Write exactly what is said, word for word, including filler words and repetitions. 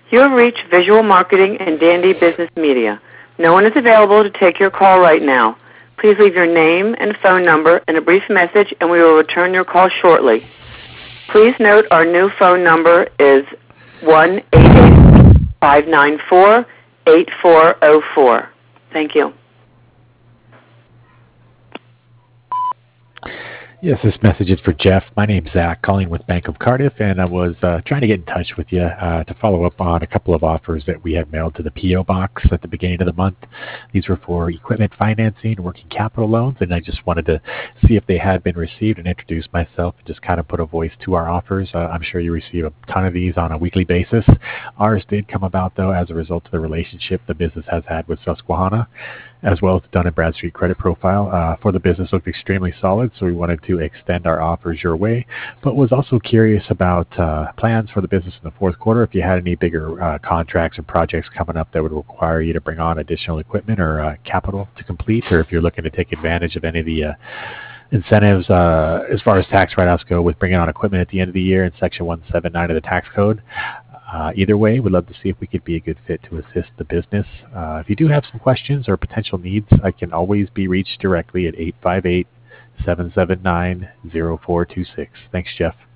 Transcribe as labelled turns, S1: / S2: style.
S1: You have reached Visual Marketing and Dandy Business Media. No one is available to take your call right now. Please leave your name and phone number and a brief message, and we will return your call shortly. Please note our new phone number is one eight eight, five nine four, eight four zero four. Thank you.
S2: Yes, this message is for Jeff. My name's Zach, calling with Bank of Cardiff, and I was uh, trying to get in touch with you uh, to follow up on a couple of offers that we had mailed to the P O box at the beginning of the month. These were for equipment financing, working capital loans, and I just wanted to see if they had been received and introduce myself and just kind of put a voice to our offers. Uh, I'm sure you receive a ton of these on a weekly basis. Ours did come about, though, as a result of the relationship the business has had with Susquehanna, as well as the Dun and Bradstreet credit profile uh, for the business looked extremely solid, so we wanted to extend our offers your way, but was also curious about uh, plans for the business in the fourth quarter, if you had any bigger uh, contracts or projects coming up that would require you to bring on additional equipment or uh, capital to complete, or if you're looking to take advantage of any of the uh, incentives uh, as far as tax write-offs go with bringing on equipment at the end of the year in Section one seventy-nine of the tax code. Uh, either way, we'd love to see if we could be a good fit to assist the business. Uh, if you do have some questions or potential needs, I can always be reached directly at eight five eight, seven seven nine, zero four two six. Thanks, Jeff.